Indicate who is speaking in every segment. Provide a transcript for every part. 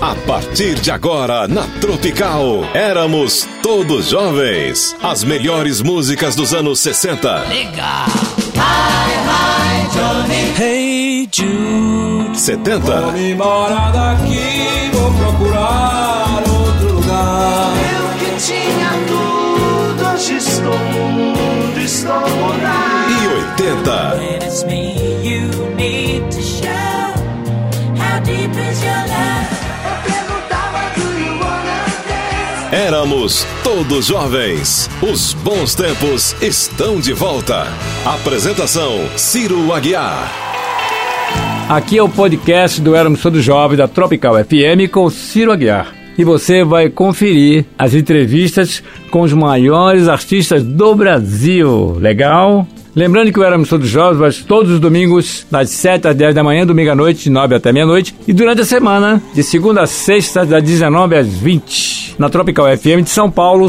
Speaker 1: A partir de agora, na Tropical, éramos todos jovens. As melhores músicas dos anos 60.
Speaker 2: Legal! Hi, hi, Johnny.
Speaker 3: Hey, Jude.
Speaker 1: 70.
Speaker 3: Vou me embora daqui, vou procurar outro lugar.
Speaker 4: Eu que tinha tudo, hoje estou mudo, estou mudado.
Speaker 1: E 80.
Speaker 2: When it's me you need to show. How deep is your love?
Speaker 4: Eu perguntava, do you wanna dance?
Speaker 1: Éramos todos jovens. Os bons tempos estão de volta. Apresentação: Ciro Aguiar.
Speaker 5: Aqui é o podcast do Éramos Todos Jovens da Tropical FM com Ciro Aguiar. E você vai conferir as entrevistas com os maiores artistas do Brasil. Legal? Lembrando que o Éramos Todos Jovens vai todos os domingos, das 7 às 10 da manhã, domingo à noite, de 9 até meia-noite. E durante a semana, de segunda a sexta, das 19 às 20. Na Tropical FM de São Paulo,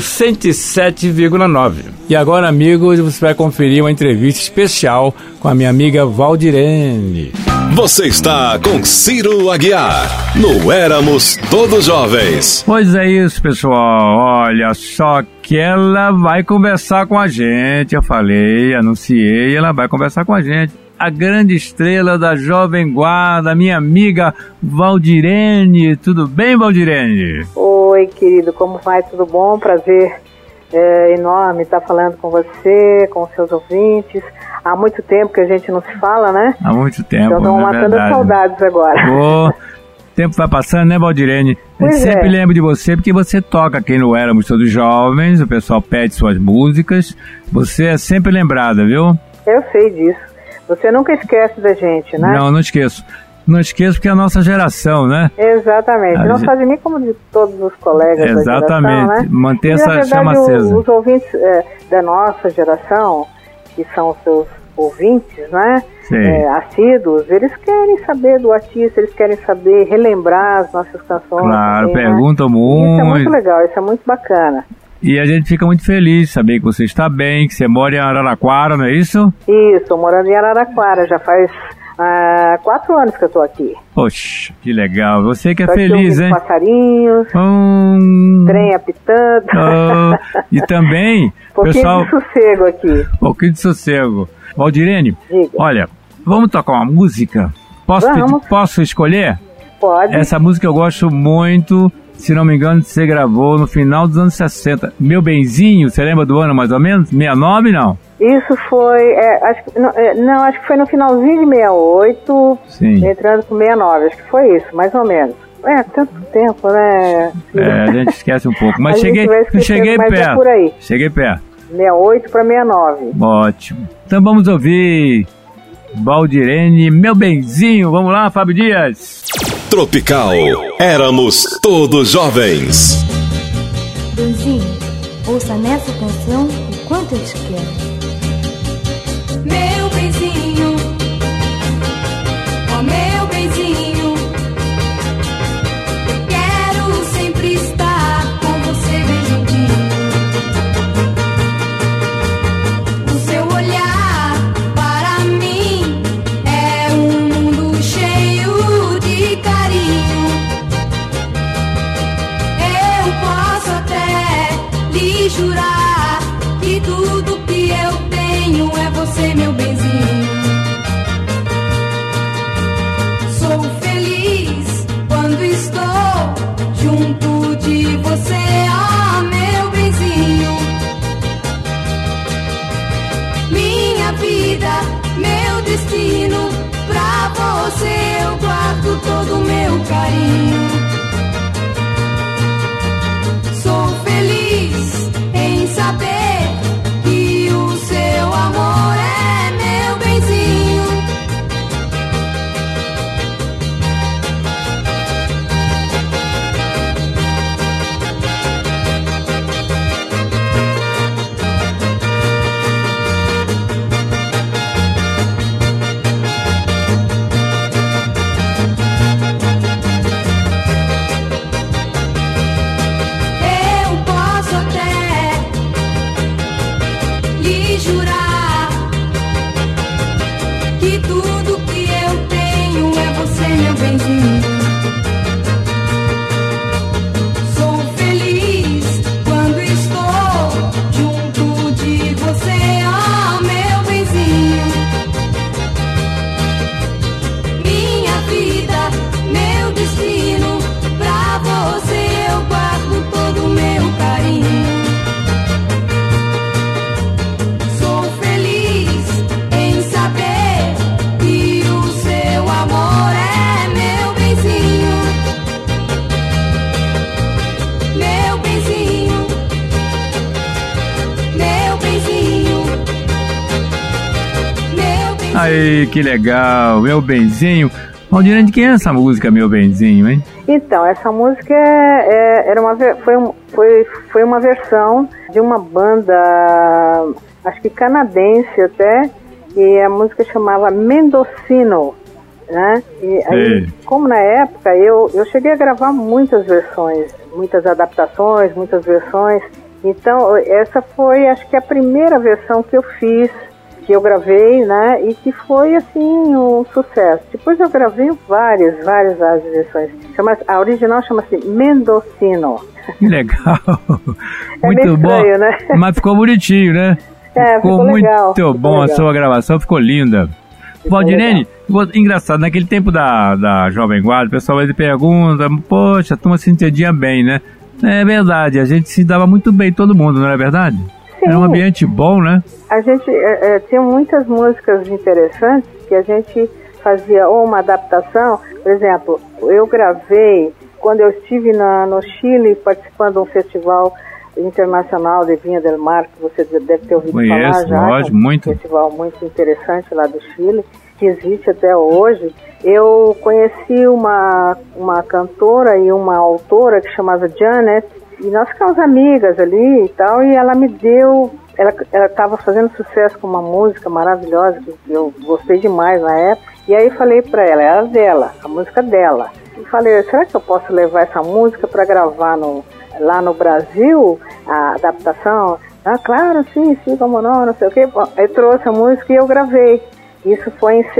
Speaker 5: 107,9. E agora, amigos, você vai conferir uma entrevista especial com a minha amiga Valdirene.
Speaker 1: Você está com Ciro Aguiar, no Éramos Todos Jovens.
Speaker 5: Pois é isso, pessoal. Olha só que ela vai conversar com a gente. Eu falei, anunciei, ela vai conversar com a gente. A grande estrela da Jovem Guarda, minha amiga Valdirene. Tudo bem, Valdirene?
Speaker 6: Oi, querido, como vai? Tudo bom? Prazer enorme estar falando com você, com seus ouvintes. Há muito tempo que a gente não se fala, né?
Speaker 5: Há muito tempo,
Speaker 6: então estamos matando as saudades agora.
Speaker 5: O tempo vai passando, né, Valdirene? Eu sempre lembro de você, porque você toca aqui no Éramos Todos Jovens, o pessoal pede suas músicas. Você é sempre lembrada, viu? Eu sei disso. Você nunca esquece da gente, né? Não esqueço. Não esqueço porque é a nossa geração, né? Exatamente. Não só de mim, como de todos os colegas da geração, né? Manter essa chama acesa. Os ouvintes da nossa geração, que são os seus ouvintes, né? Assíduos, eles querem saber do artista, eles querem saber, relembrar as nossas canções. Claro, também, perguntam muito. Isso é muito legal, isso é muito bacana. E a gente fica muito feliz de saber que você está bem, que você mora em Araraquara, não é isso? Isso, estou morando em Araraquara, já faz 4 anos que eu estou aqui. Poxa, que legal, você que é feliz, hein? Passarinhos, trem apitando. E também, pessoal... pouquinho de sossego aqui. Pouquinho de sossego. Valdirene, diga. Olha, vamos tocar uma música? Posso escolher? Pode. Essa música eu gosto muito. Se não me engano, você gravou no final dos anos 60. Meu Benzinho, você lembra do ano mais ou menos? 69, não? Isso foi, acho que foi no finalzinho de 68, sim, entrando com 69, acho que foi isso, mais ou menos. Tanto tempo, né? A gente esquece um pouco, mas cheguei perto. Por aí. Cheguei perto. 68 para 69. Ótimo. Então vamos ouvir Valdirene, Meu Benzinho. Vamos lá, Fábio Dias.
Speaker 1: Tropical, éramos todos jovens.
Speaker 7: Benzinho, ouça nessa canção o quanto eu te quero. Meu benzinho, oh meu benzinho, eu quero sempre estar com você bem juntinho. O seu olhar para mim é um mundo cheio de carinho. Eu posso até lhe jurar que tudo que eu tenho é você, meu benzinho. Sou feliz quando estou junto de você, oh meu benzinho. Minha vida, meu destino, pra você eu guardo todo o meu carinho. Sou feliz em saber que o seu amor é meu benzinho.
Speaker 5: Aí, que legal, Meu Benzinho. Valdirene, de quem é essa música, Meu Benzinho, hein?
Speaker 6: Então, essa música foi uma versão de uma banda, acho que canadense até, e a música chamava Mendocino, né? E aí, como na época, eu cheguei a gravar muitas versões, muitas adaptações, muitas versões. Então, essa foi, acho que a primeira versão que eu fiz, que eu gravei, né, e que foi, assim, um sucesso. Depois eu gravei várias versões. A original chama-se Mendocino.
Speaker 5: Que legal.
Speaker 6: É
Speaker 5: muito
Speaker 6: meio
Speaker 5: bom,
Speaker 6: estranho, né?
Speaker 5: Mas ficou bonitinho, né?
Speaker 6: Ficou legal.
Speaker 5: Muito bom, a sua gravação ficou linda. Valdirene, engraçado, naquele tempo da Jovem Guarda, o pessoal vai pergunta, poxa, a turma se entendia bem, né? É verdade, a gente se dava muito bem, todo mundo, não é verdade? Sim. Era um ambiente bom, né? A gente
Speaker 6: tinha muitas músicas interessantes que a gente fazia ou uma adaptação. Por exemplo, eu gravei, quando eu estive no Chile, participando de um festival internacional de Vinha del Mar, que você deve ter ouvido falar já.
Speaker 5: Lógico, muito.
Speaker 6: Um festival muito interessante lá do Chile, que existe até hoje. Eu conheci uma cantora e uma autora que chamava Janet, e nós ficamos amigas ali e tal, e ela me deu, ela estava fazendo sucesso com uma música maravilhosa, que eu gostei demais na época, e aí falei para ela, era dela, a música dela. E falei, será que eu posso levar essa música para gravar lá no Brasil, a adaptação? Ah, claro, sim, como não sei o quê. Bom, aí trouxe a música e eu gravei. Isso foi em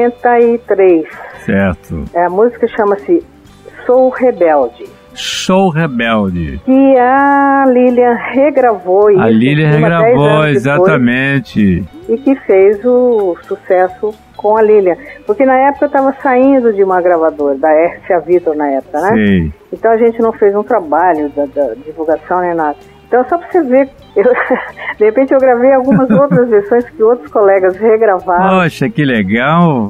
Speaker 6: 73.
Speaker 5: Certo.
Speaker 6: A música chama-se Sou Rebelde.
Speaker 5: Sou Rebelde.
Speaker 6: Que a Lilian regravou.
Speaker 5: A Lilian regravou, exatamente.
Speaker 6: E que fez o sucesso com a Lilian. Porque na época eu estava saindo de uma gravadora, da RCA Victor na época, né?
Speaker 5: Sim.
Speaker 6: Então a gente não fez um trabalho da divulgação nem nada. Então só para você ver, de repente eu gravei algumas outras versões que outros colegas regravaram.
Speaker 5: Poxa, que legal!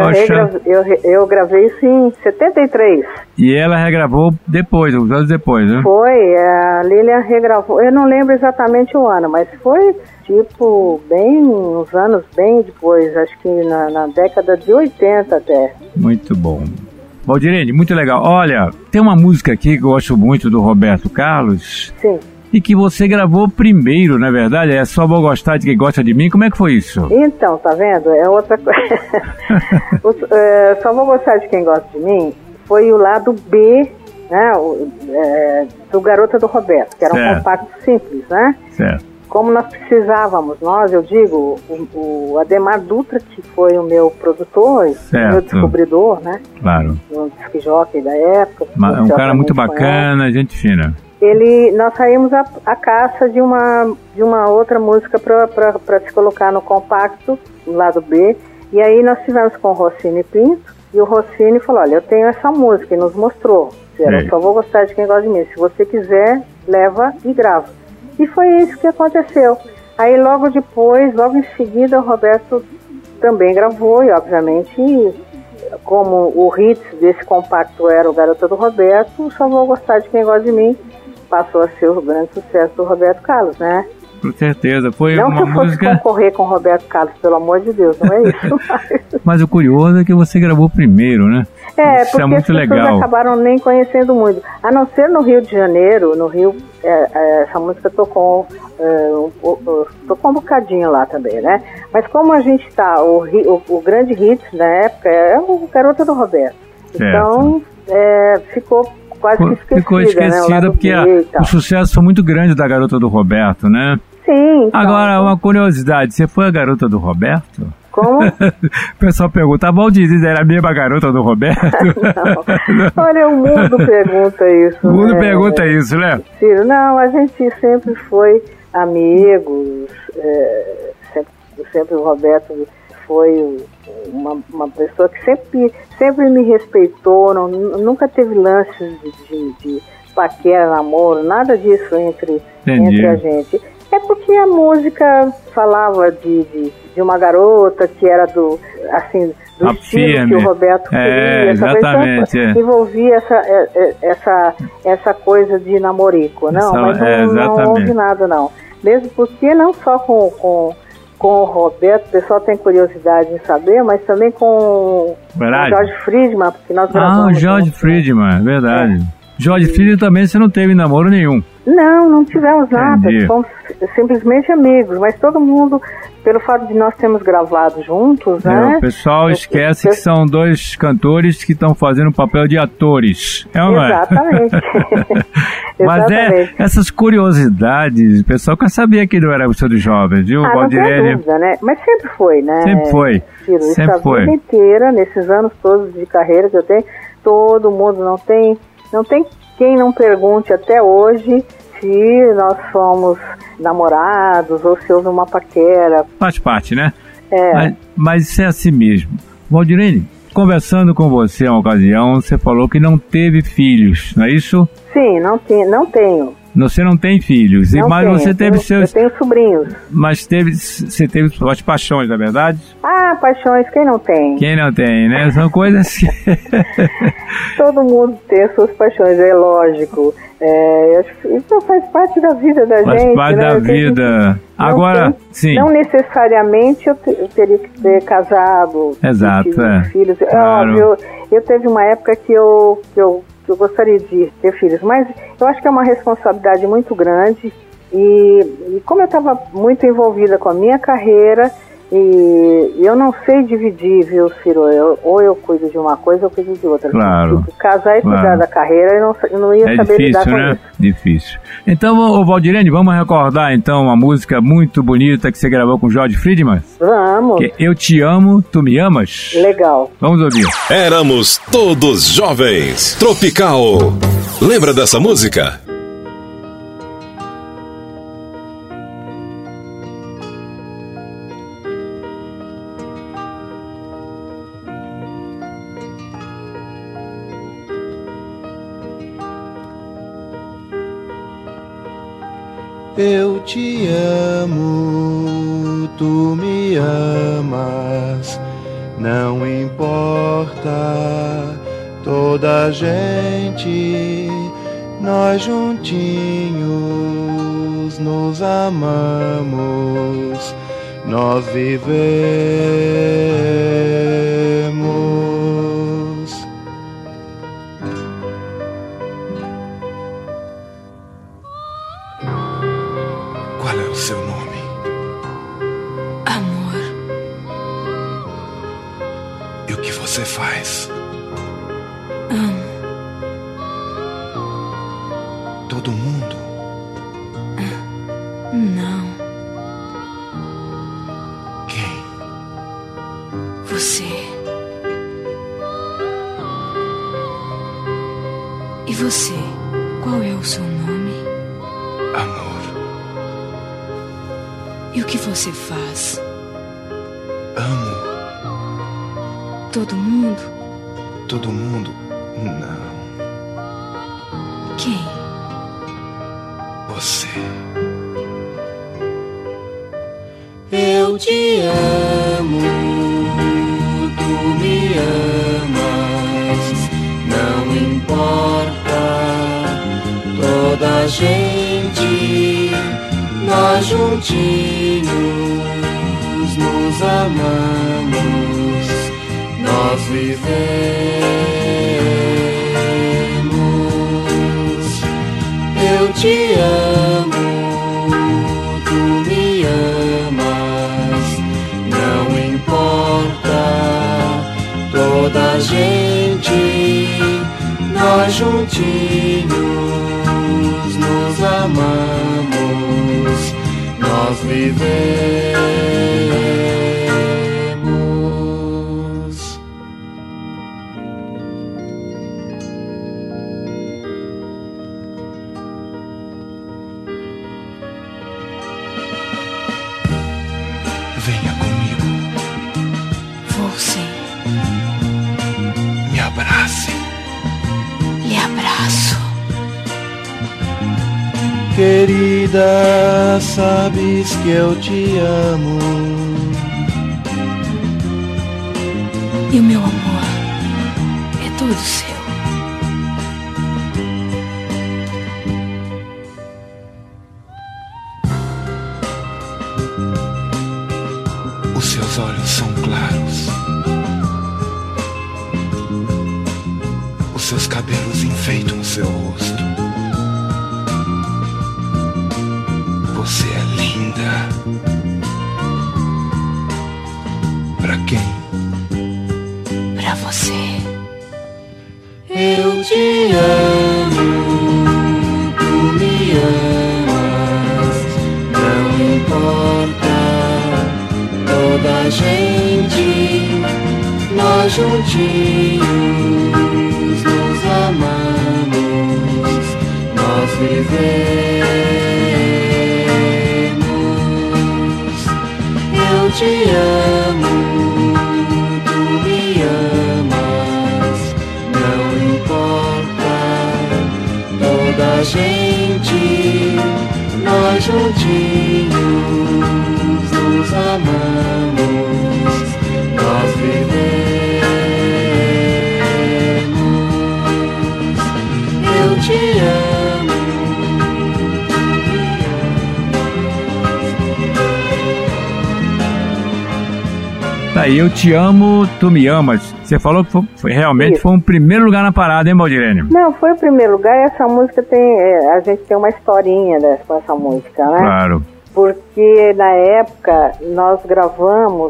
Speaker 6: Eu gravei isso em 73.
Speaker 5: E ela regravou depois, uns anos depois, né?
Speaker 6: Foi, a Lilian regravou, eu não lembro exatamente o ano, mas foi tipo uns anos bem depois, acho que na década de 80 até.
Speaker 5: Muito bom. Valdirene, muito legal. Olha, tem uma música aqui que eu gosto muito do Roberto Carlos.
Speaker 6: Sim.
Speaker 5: E que você gravou primeiro, na verdade, é Só Vou Gostar de Quem Gosta de Mim. Como é que foi isso?
Speaker 6: Então, tá vendo? É outra coisa. Só Vou Gostar de Quem Gosta de Mim foi o lado B, né, do Garota do Roberto, que era um compacto simples, né?
Speaker 5: Certo.
Speaker 6: Como nós precisávamos, eu digo, o Ademar Dutra, que foi o meu produtor, o meu descobridor, né?
Speaker 5: Claro.
Speaker 6: Um disc jockey da época.
Speaker 5: Um cara muito bacana, gente fina.
Speaker 6: Nós saímos à caça de uma outra música para se colocar no compacto, no lado B, e aí nós tivemos com o Rossini Pinto, e o Rossini falou, olha, eu tenho essa música, e nos mostrou, eu só vou gostar de quem gosta de mim, se você quiser, leva e grava. E foi isso que aconteceu. Aí logo em seguida, o Roberto também gravou, e obviamente, como o hit desse compacto era o Garota do Roberto, Só Vou Gostar de Quem Gosta de Mim, passou a ser o grande sucesso do Roberto Carlos, né?
Speaker 5: Com certeza, foi
Speaker 6: não
Speaker 5: uma música...
Speaker 6: Não que eu fosse concorrer com o Roberto Carlos, pelo amor de Deus, não é isso.
Speaker 5: Mas o curioso é que você gravou primeiro, né? Isso
Speaker 6: porque
Speaker 5: muito
Speaker 6: as pessoas acabaram nem conhecendo muito. A não ser no Rio de Janeiro, no Rio, essa música tocou um bocadinho lá também, né? Mas como a gente tá, o grande hit na época é o Garota do Roberto.
Speaker 5: Certo.
Speaker 6: Então, ficou quase que esquecida.
Speaker 5: Ficou esquecida, né? Porque o sucesso foi muito grande da Garota do Roberto, né?
Speaker 6: Sim. Então,
Speaker 5: agora, uma curiosidade, você foi a Garota do Roberto?
Speaker 6: Como?
Speaker 5: O pessoal pergunta, a Valdirene era a mesma Garota do Roberto?
Speaker 6: Não. Olha, o mundo pergunta isso.
Speaker 5: O mundo pergunta isso, né?
Speaker 6: Ciro, não, a gente sempre foi amigos, sempre o Roberto foi uma pessoa que sempre me respeitou, nunca teve lances de paquera, namoro, nada disso entre a gente. É porque a música falava de uma garota que era do estilo firme. Que o Roberto queria.
Speaker 5: Exatamente.
Speaker 6: Envolvia essa coisa de namorico. Não, mas não houve nada, não. Mesmo porque não só com com o Roberto, o pessoal tem curiosidade em saber, mas também com o Jorge Friedman, porque nós gravamos.
Speaker 5: O Jorge Friedman, verdade. Jorge Friedman também você não teve namoro nenhum.
Speaker 6: Não tivemos nada, fomos simplesmente amigos, mas todo mundo, pelo fato de nós termos gravado juntos, né?
Speaker 5: O pessoal esquece que são dois cantores que estão fazendo o papel de atores.
Speaker 6: Exatamente.
Speaker 5: Mas essas curiosidades, o pessoal quer saber que não era o dos jovens, viu, Valdirene?
Speaker 6: Não tem dúvida, né? Mas sempre foi, né?
Speaker 5: Sempre foi.
Speaker 6: Ciro,
Speaker 5: sempre foi.
Speaker 6: A vida inteira, nesses anos todos de carreira que eu tenho, todo mundo não tem quem não pergunte até hoje se nós somos namorados ou se houve uma paquera.
Speaker 5: Faz parte, né? Mas isso é assim mesmo. Valdirene, conversando com você uma ocasião, você falou que não teve filhos, não é isso?
Speaker 6: Sim, não tenho.
Speaker 5: Você não tem filhos, mas você teve seus...
Speaker 6: Eu tenho sobrinhos.
Speaker 5: Mas você teve suas paixões, na verdade?
Speaker 6: Paixões, quem não tem?
Speaker 5: Quem não tem, né? São coisas que...
Speaker 6: Todo mundo tem as suas paixões, é lógico. Isso faz parte da vida da gente.
Speaker 5: Faz parte da vida. Agora, sim.
Speaker 6: Não necessariamente eu teria que ter casado.
Speaker 5: Exato,
Speaker 6: filhos.
Speaker 5: Claro.
Speaker 6: Óbvio, eu teve uma época que eu gostaria de ter filhos, mas eu acho que é uma responsabilidade muito grande e como eu estava muito envolvida com a minha carreira e eu não sei dividir, viu, Ciro? Ou eu cuido de uma coisa ou eu cuido de outra.
Speaker 5: Claro.
Speaker 6: Casar e cuidar da carreira, eu não ia saber
Speaker 5: difícil,
Speaker 6: lidar com
Speaker 5: né?
Speaker 6: isso.
Speaker 5: Difícil. Então, Valdirene, vamos recordar então uma música muito bonita que você gravou com Jorge Friedman?
Speaker 6: Vamos.
Speaker 5: Que Eu Te Amo, Tu Me Amas?
Speaker 6: Legal.
Speaker 5: Vamos ouvir.
Speaker 1: Éramos todos jovens. Tropical. Lembra dessa música?
Speaker 8: Eu te amo, tu me amas, não importa, toda a gente, nós juntinhos nos amamos, nós vivemos. Qual é o seu nome?
Speaker 9: Amor.
Speaker 8: E o que você faz?
Speaker 9: Amo.
Speaker 8: Todo mundo?
Speaker 9: Não.
Speaker 8: Quem?
Speaker 9: Você. E você? Qual é o seu nome?
Speaker 8: Amor.
Speaker 9: E o que você faz?
Speaker 8: Amo.
Speaker 9: Todo mundo?
Speaker 8: Todo mundo? Não.
Speaker 9: Quem?
Speaker 8: Você.
Speaker 4: Eu te amo, tu me amas, não importa, toda a gente, nós juntinhos nos amamos, nós vivemos. Eu te amo, tu me amas, não importa, toda a gente, nós juntinhos nos amamos, nós vivemos.
Speaker 8: Venha comigo.
Speaker 9: Vou sim.
Speaker 8: Me abrace.
Speaker 9: Lhe abraço.
Speaker 8: Querida, sabes que eu te amo.
Speaker 9: E o meu amor é todo seu.
Speaker 8: seus cabelos enfeitam seu rosto. Você é linda. Pra quem?
Speaker 9: Pra você.
Speaker 8: Eu te amo, tu me amas, não importa toda a gente, nós juntinhos nos amamos, nós vivemos. Eu te amo, tu me amas, não importa toda a gente, nós juntinhos nos amamos, nós vivemos. Eu te amo.
Speaker 5: Tá aí, Eu Te Amo, Tu Me Amas. Você falou que realmente foi um primeiro lugar na parada, hein, Valdirene?
Speaker 6: Não, foi o primeiro lugar e essa música a gente tem uma historinha com essa música, né?
Speaker 5: Claro.
Speaker 6: Porque na época nós gravamos,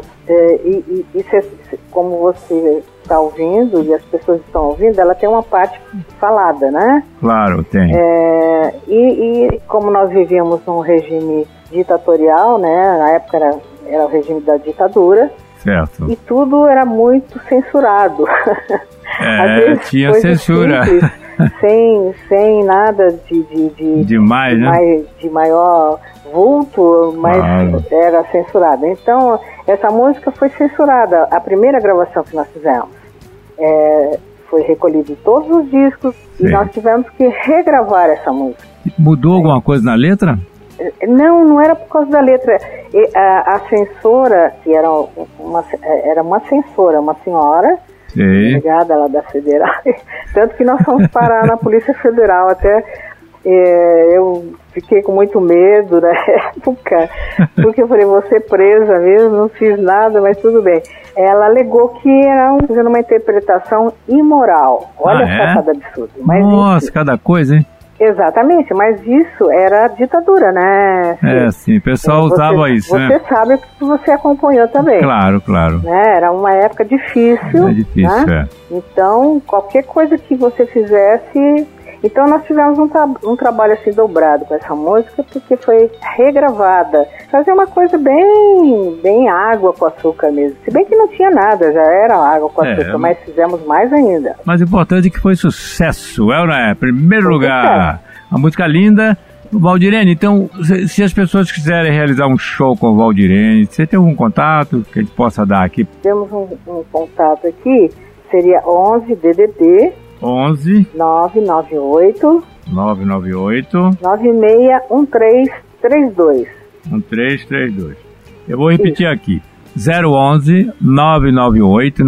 Speaker 6: como você está ouvindo e as pessoas estão ouvindo, ela tem uma parte falada, né?
Speaker 5: Claro, tem.
Speaker 6: E como nós vivíamos num regime ditatorial, né? Na época era o regime da ditadura.
Speaker 5: Certo.
Speaker 6: E tudo era muito censurado. Às vezes,
Speaker 5: tinha censura.
Speaker 6: Simples, sem nada de
Speaker 5: demais, né?
Speaker 6: De maior vulto, mas era censurada. Então, essa música foi censurada. A primeira gravação que nós fizemos foi recolhida em todos os discos. Sim. E nós tivemos que regravar essa música.
Speaker 5: Mudou alguma coisa na letra?
Speaker 6: Não era por causa da letra. A censora, que era uma censora, uma senhora, ligada lá da Federal, tanto que nós fomos parar na Polícia Federal. Até eu fiquei com muito medo na época, porque eu falei, vou ser presa mesmo, não fiz nada, mas tudo bem. Ela alegou que era fazendo uma interpretação imoral. Olha só cada absurdo. Mas
Speaker 5: nossa, isso, cada coisa, hein?
Speaker 6: Exatamente, mas isso era ditadura, né?
Speaker 5: Sim, o pessoal usava isso, né?
Speaker 6: Você sabe que você acompanhou também.
Speaker 5: Claro, claro.
Speaker 6: Né? Era uma época difícil.
Speaker 5: É difícil, né?
Speaker 6: Então, qualquer coisa que você fizesse... Então, nós tivemos um trabalho assim dobrado com essa música, porque foi regravada. Fazer uma coisa bem água com açúcar mesmo. Se bem que não tinha nada, já era água com açúcar, mas fizemos mais ainda.
Speaker 5: Mas o importante é que foi sucesso, né? Primeiro lugar, a música linda. Valdirene, então, se as pessoas quiserem realizar um show com o Valdirene, você tem algum contato que a gente possa dar aqui?
Speaker 6: Temos um contato aqui, seria 11 DDD
Speaker 5: 11
Speaker 6: 998 961332.
Speaker 5: 1332. Eu vou repetir aqui. 011 998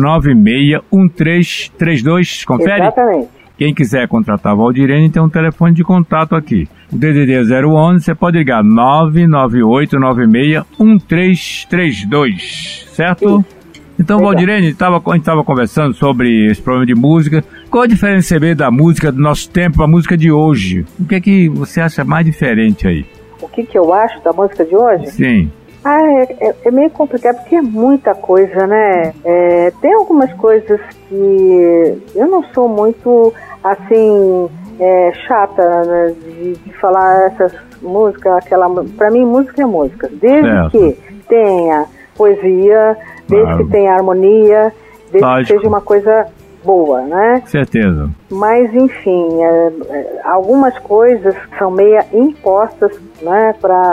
Speaker 5: 961332. Confere?
Speaker 6: Exatamente.
Speaker 5: Quem quiser contratar a Valdirene tem um telefone de contato aqui. O DDD é 011, você pode ligar 998 961332. Certo? Isso. Então, Valdirene, a gente estava conversando sobre esse problema de música. Qual a diferença da música do nosso tempo para a música de hoje? O que é que você acha mais diferente aí?
Speaker 6: O que eu acho da música de hoje?
Speaker 5: Sim.
Speaker 6: É meio complicado porque é muita coisa, né? Tem algumas coisas que eu não sou muito, assim, chata, né, de falar essas músicas, pra mim, música é música. Desde que tenha poesia, desde que tenha harmonia, desde que seja uma coisa boa, né?
Speaker 5: Certeza.
Speaker 6: Mas, enfim, algumas coisas são meio impostas, né, para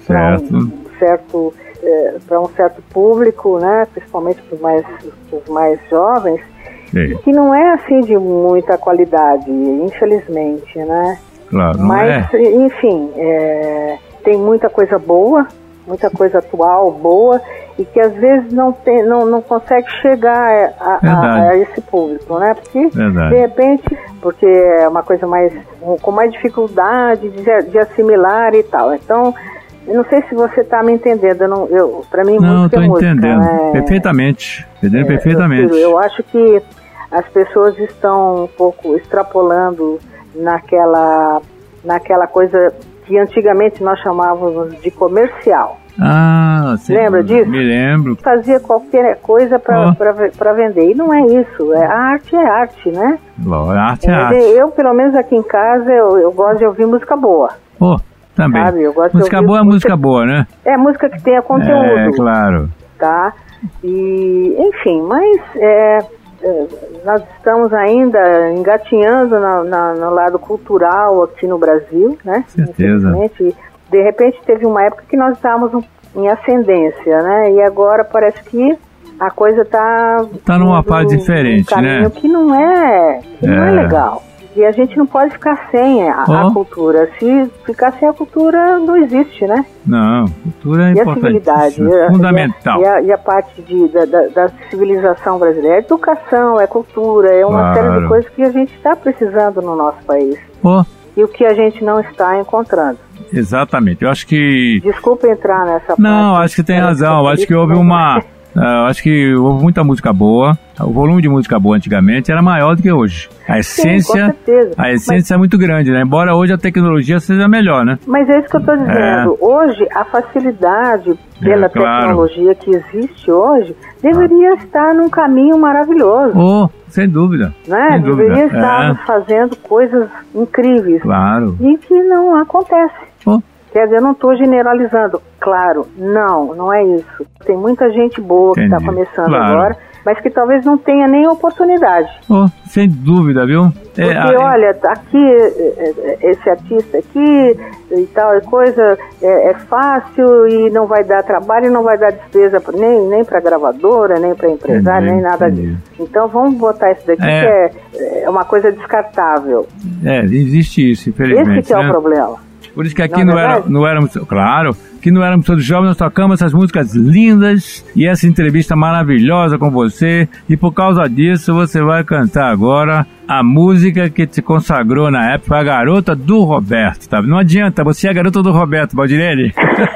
Speaker 6: um certo público, né, principalmente para os mais jovens, que não é assim de muita qualidade, infelizmente, né?
Speaker 5: Claro,
Speaker 6: mas, enfim, tem muita coisa boa, muita coisa atual, boa, e que às vezes não consegue chegar a esse público, né? Porque, de repente, porque é uma coisa com mais dificuldade de assimilar e tal. Então, eu não sei se você está me entendendo. Para mim, música é música.
Speaker 5: Não, estou entendendo. Perfeitamente. Entendendo perfeitamente.
Speaker 6: Eu acho que as pessoas estão um pouco extrapolando naquela coisa que antigamente nós chamávamos de comercial.
Speaker 5: Ah,
Speaker 6: lembra disso?
Speaker 5: Me lembro.
Speaker 6: Fazia qualquer coisa para vender. E não é isso. A arte é arte, né?
Speaker 5: A arte é arte.
Speaker 6: Eu, pelo menos aqui em casa, eu gosto de ouvir música boa.
Speaker 5: Também.
Speaker 6: Sabe? Eu gosto
Speaker 5: música
Speaker 6: de
Speaker 5: boa é música boa, né?
Speaker 6: É música que tenha conteúdo.
Speaker 5: É, claro.
Speaker 6: Tá? E, enfim, mas nós estamos ainda engatinhando no lado cultural aqui no Brasil, né?
Speaker 5: Certeza.
Speaker 6: De repente teve uma época que nós estávamos em ascendência, né? E agora parece que a coisa está
Speaker 5: numa fase diferente,
Speaker 6: né? Que não é legal. E a gente não pode ficar sem a cultura. Se ficar sem a cultura, não existe, né?
Speaker 5: Não, cultura é importante.
Speaker 6: E a civilidade.
Speaker 5: Fundamental.
Speaker 6: E a parte da civilização brasileira. É educação, é cultura, é uma série de coisas que a gente está precisando no nosso país. E o que a gente não está encontrando.
Speaker 5: Exatamente. Eu acho que...
Speaker 6: Desculpa entrar nessa parte.
Speaker 5: Não, acho que tem razão. Acho que houve acho que houve muita música boa. O volume de música boa antigamente era maior do que hoje. A essência, é muito grande, né? Embora hoje a tecnologia seja melhor, né?
Speaker 6: Mas é isso que eu estou dizendo. Hoje, a facilidade pela tecnologia que existe hoje deveria estar num caminho maravilhoso.
Speaker 5: Sem dúvida.
Speaker 6: Né?
Speaker 5: Sem dúvida.
Speaker 6: Deveria estar fazendo coisas incríveis.
Speaker 5: Claro.
Speaker 6: E que não acontece. Quer dizer, eu não estou generalizando. Claro, não é isso. Tem muita gente boa que está começando agora, mas que talvez não tenha nem oportunidade.
Speaker 5: Sem dúvida, viu?
Speaker 6: Porque, olha, aqui, esse artista aqui e tal, coisa é fácil e não vai dar trabalho e não vai dar despesa nem para gravadora, nem para empresário, nem nada disso. Então vamos botar isso daqui que é uma coisa descartável.
Speaker 5: Existe isso, infelizmente.
Speaker 6: Esse que é o problema.
Speaker 5: Por isso que aqui não éramos, claro, que não éramos todos jovens, nós tocamos essas músicas lindas e essa entrevista maravilhosa com você. E por causa disso, você vai cantar agora a música que te consagrou na época, a Garota do Roberto, tá? Não adianta, você é a Garota do Roberto, Valdirene.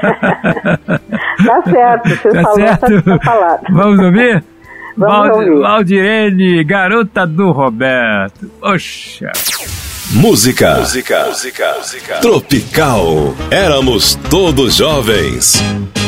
Speaker 6: Tá certo, você
Speaker 5: tá
Speaker 6: falado.
Speaker 5: Vamos ouvir?
Speaker 6: Vamos ouvir.
Speaker 5: Valdirene, Garota do Roberto. Poxa.
Speaker 1: Música Tropical. Éramos todos jovens.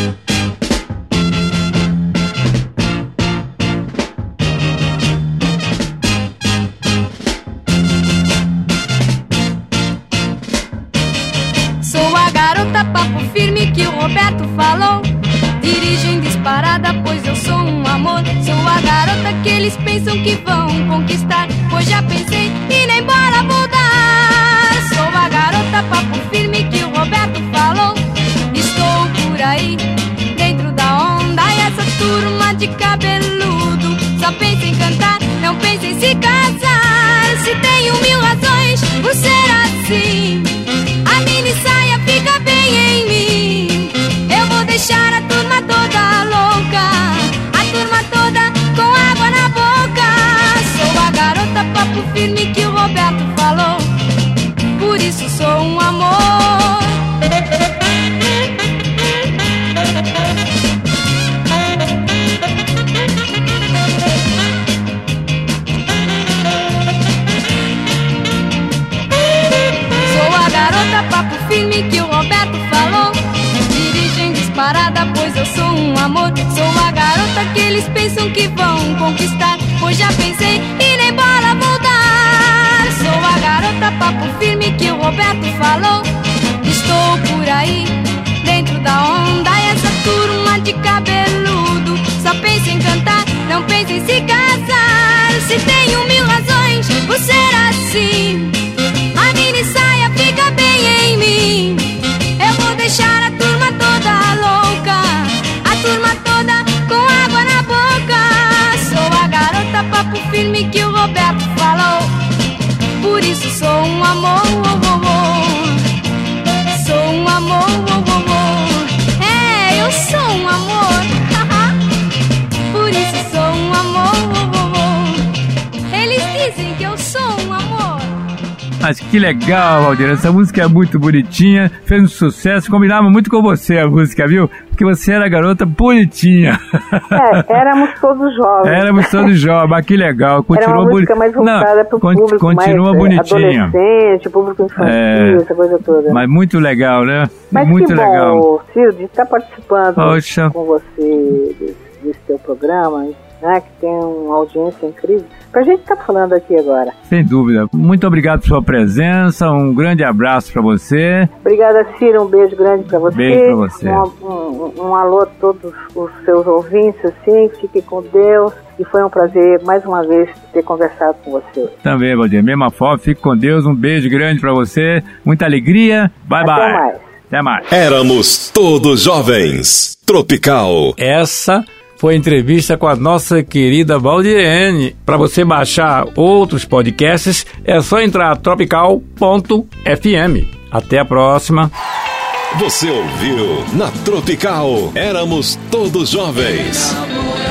Speaker 7: Sou a garota papo firme que o Roberto falou. Dirigem disparada, pois eu sou um amor. Sou a garota que eles pensam que vão conquistar, pois já pensei e nem bola vou dar. Sou a garota papo firme que o Roberto falou. Estou por aí, dentro da onda. E essa turma de cabeludo só pensa em cantar, não pensa em se casar. Se tenho 1000 razões por ser assim, a mini saia fica bem em mim. Eu vou deixar a turma toda louca, a turma toda com água na boca. Sou a garota papo firme que o Roberto falou, por isso sou um amor. Sou a garota papo firme que o Roberto falou. Dirigem disparada, pois eu sou um amor. Sou a garota que eles pensam que vão conquistar, pois já pensei e nem bola vou dar. Sou a garota papo firme que o Roberto falou. Estou por aí, dentro da onda. E essa turma de cabeludo só pensa em cantar, não pensa em se casar. Se tenho 1000 razões por ser assim, a mini saia fica bem em mim. Eu vou deixar a turma toda louca, a turma toda com água na boca. Sou a garota papo firme que o Roberto falou, por isso sou um amor. Sou um amor. É, eu sou um amor. Por isso sou um amor. Eles dizem que eu sou um amor.
Speaker 5: Mas que legal, Valdir. Essa música é muito bonitinha, fez um sucesso, combinava muito com você a música, viu? Porque você era garota bonitinha.
Speaker 6: Éramos todos jovens.
Speaker 5: Éramos todos jovens, mas que legal. Continua
Speaker 6: era uma música mais voltada para o público
Speaker 5: continua
Speaker 6: mais
Speaker 5: bonitinha.
Speaker 6: Adolescente, público infantil, essa coisa toda.
Speaker 5: Mas muito legal, né?
Speaker 6: Mas
Speaker 5: muito
Speaker 6: que bom,
Speaker 5: legal.
Speaker 6: Ciro, de estar participando
Speaker 5: Poxa.
Speaker 6: com você desse teu programa, né, que tem uma audiência incrível. Pra gente estar falando aqui agora.
Speaker 5: Sem dúvida. Muito obrigado por sua presença, um grande abraço pra você.
Speaker 6: Obrigada, Ciro, um beijo grande pra você.
Speaker 5: Beijo pra você.
Speaker 6: Um alô a todos os seus ouvintes, assim, fiquem com Deus. E foi um prazer, mais uma vez, ter conversado com você.
Speaker 5: Também, Valdir. Mesma forma, fique com Deus, um beijo grande pra você, muita alegria. Bye, bye.
Speaker 6: Até mais.
Speaker 5: Até mais.
Speaker 1: Éramos todos jovens. Tropical.
Speaker 5: Essa foi a entrevista com a nossa querida Valdirene. Para você baixar outros podcasts, é só entrar tropical.fm. Até a próxima.
Speaker 1: Você ouviu na Tropical. Éramos todos jovens.